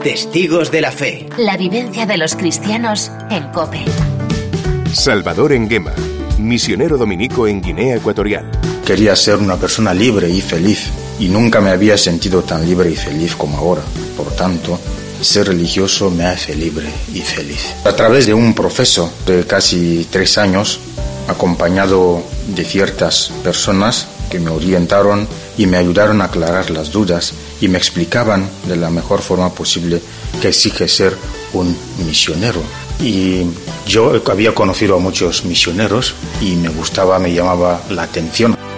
Testigos de la Fe. La vivencia de los cristianos en COPE. Salvador Nguema, misionero dominico en Guinea Ecuatorial. Quería ser una persona libre y feliz, y nunca me había sentido tan libre y feliz como ahora. Por tanto, ser religioso me hace libre y feliz. A través de un proceso de casi 3 años, acompañado de ciertas personas que me orientaron y me ayudaron a aclarar las dudas y me explicaban de la mejor forma posible qué exige ser un misionero. Y yo había conocido a muchos misioneros y me gustaba, me llamaba la atención.